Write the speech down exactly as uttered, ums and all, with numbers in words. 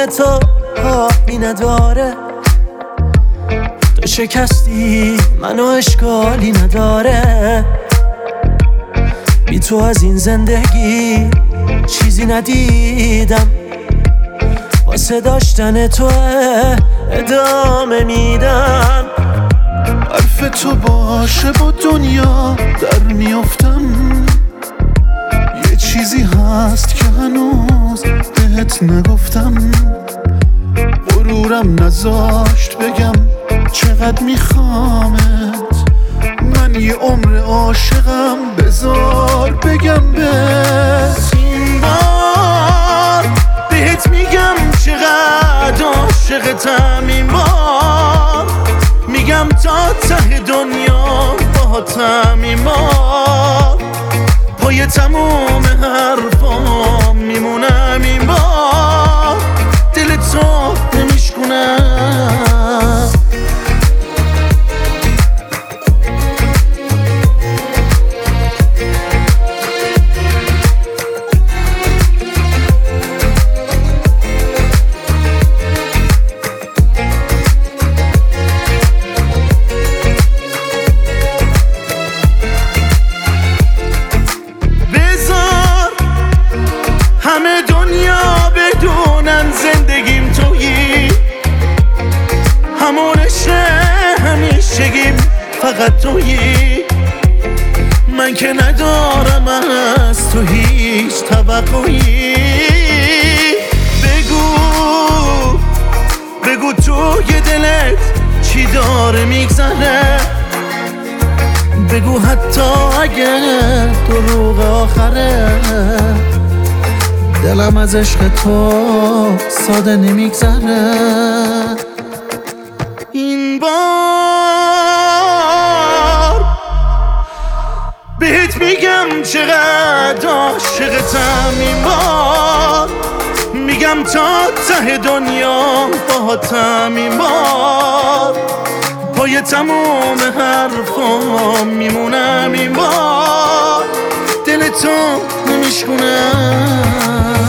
بدون تو حالی نداره، تو شکستی منو اشکالی نداره. بی تو از این زندگی چیزی ندیدم، واسه داشتن تو ادامه میدم. حرف تو باشه با دنیا در میافتم، یه چیزی هست که هنوز بهت نگفتم. غرورم نذاشت بگم چقدر میخوامت، من یه عمر عاشقم، بذار بگم بهت. این بار بهت میگم چقدر عاشقتم، این بار میگم تا ته دنیا باهاتم، این بار پای تموم حرفام میمونم، این بار دل تو نمیشکنم. همه دنیا بدونن زندگیم تویی، همون عشق همیشگیم فقط تویی. من که ندارم از تو هیچ توقعی. بگو بگو توی دلت چی داره میگذره، بگو حتی اگه دروغ آخره، دلم از عشق تو ساده نمیگذره. این بار بهت میگم چقدر عاشقتم، این بار میگم تا ته دنیا باهاتم، این بار پای تموم حرفام میمونم، این بار دل تو نمیشکنم.